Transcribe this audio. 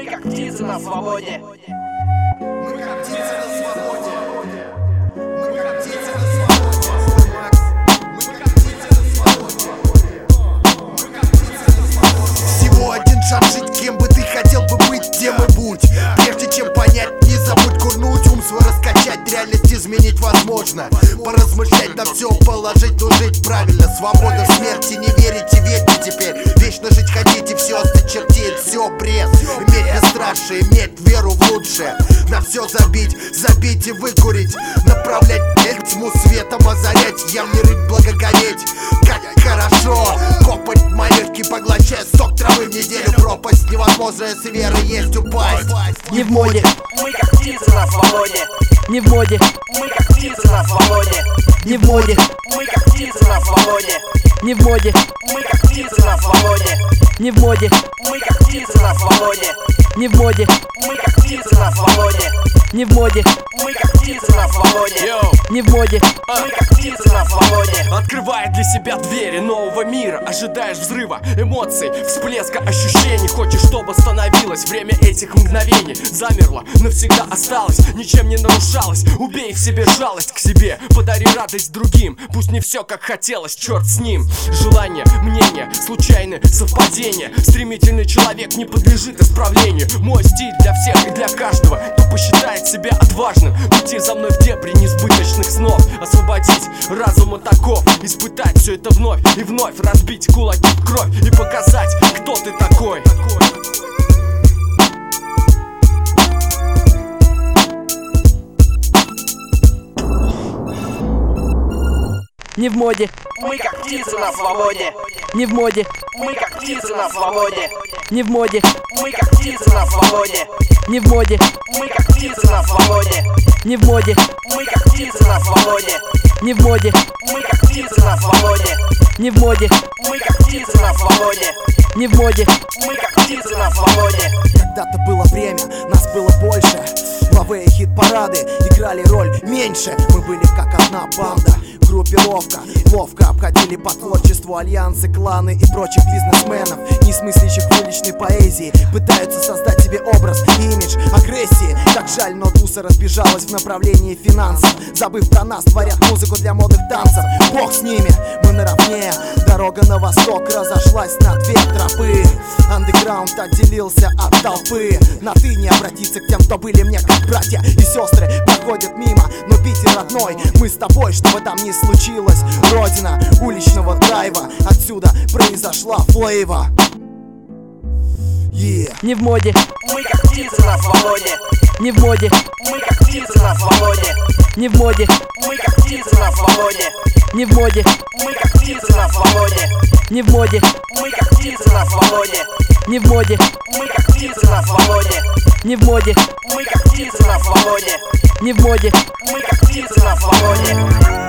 Мы как птицы на свободе. Мы как птицы на свободе. Мы как птицы на свободе. Мы как птицы на свободе. Мы как птицы на свободе. Всего один шанс жить, кем бы ты хотел бы быть, тем и будь. Прежде чем понять, не забудь курнуть, ум свой раскачать, реальность изменить возможно. Поразмышлять, на все положить, но жить правильно. Свобода в смерти, не верите, верьте теперь. Вечно жить хотите, все осточертеет, все бред. Иметь бесстрашие, иметь веру в лучшее. На все забить, забить и выкурить. Направлять тьму светом озарять. Ям не рыть, благоговеть. Как хорошо копать малютки, поглощая сок травы в неделю. Пропасть невозможная, с верой есть упасть. Не в моде, Мы как птицы на свободе. не в моде, Мы как птицы на свободе. не в моде, Мы как птицы на свободе. не в моде, Мы как птицы на свободе. не в моде, Мы как птицы на свободе. не в моде, Мы как птицы на свободе. не в моде, Мы как птицы на свободе. не в моде. Мы как птицы на свободе. Открывая для себя двери нового мира, ожидаешь взрыва эмоций, всплеска ощущений. Хочешь, чтобы становилось время этих мгновений. Замерло, навсегда осталось, ничем не нарушалось. Убей в себе жалость к себе, подари радость другим. Пусть не все как хотелось, черт с ним. Желание, мнение, случайные совпадения. Стремительный человек не подлежит исправлению. Мой стиль для всех и для каждого, кто посчитает себя отважным. Уйти за мной в дебри несбыточных снов, освободить разум от оков, испытать все это вновь и вновь, разбить кулаки в кровь и показать, кто ты такой. Не в моде, Мы как птицы на свободе. не в моде, Мы как птицы на свободе. не в моде, Мы как птицы на свободе. не в моде, Мы как птицы на свободе. не в моде, Мы как птицы на свободе. не в моде, Мы как птицы на свободе. не в моде, Мы как птицы на свободе. не в моде. Мы как птицы на свободе. Когда-то было время, нас было больше. Лавы и хит-парады играли роль меньше. Мы были как одна банда, группировка. Ловко обходили по творчеству альянсы, кланы и прочих бизнесменов, не смыслящих в уличной поэзии. Пытаются создать себе образ и имидж агрессии. Как жаль, но туса разбежалась в направлении финансов. Забыв про нас, творят музыку для модных танцев. Бог с ними, мы наравне. Дорога на восток разошлась на две тропы. Андеграунд отделился от толпы. На ты не обратиться к тем, кто были мне как братья и сестры. Проходят мимо, но Питер родной. Мы с тобой, что бы там ни случилось. Родина уличного драйва. Отсюда произошла флейва. Не в моде, Мы как птицы на свободе. не в моде, Мы как птицы на свободе. не в моде, Мы как птицы на свободе. не в моде, Мы как птицы на свободе. не в моде, Мы как птицы на свободе. не в моде, Мы как птицы на свободе. не в моде, Мы как птицы на свободе. не в моде. Мы как птицы на свободе.